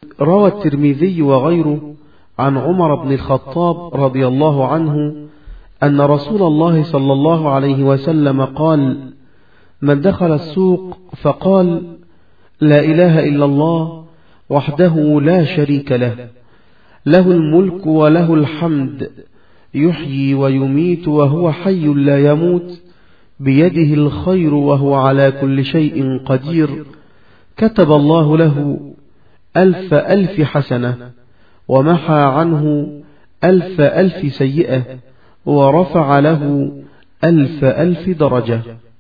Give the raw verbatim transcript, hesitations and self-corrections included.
روى الترمذي وغيره عن عمر بن الخطاب رضي الله عنه أن رسول الله صلى الله عليه وسلم قال: من دخل السوق فقال: لا إله إلا الله وحده لا شريك له، له الملك وله الحمد، يحيي ويميت وهو حي لا يموت، بيده الخير وهو على كل شيء قدير، كتب الله له ألف ألف حسنة، ومحى عنه ألف ألف سيئة، ورفع له ألف ألف درجة.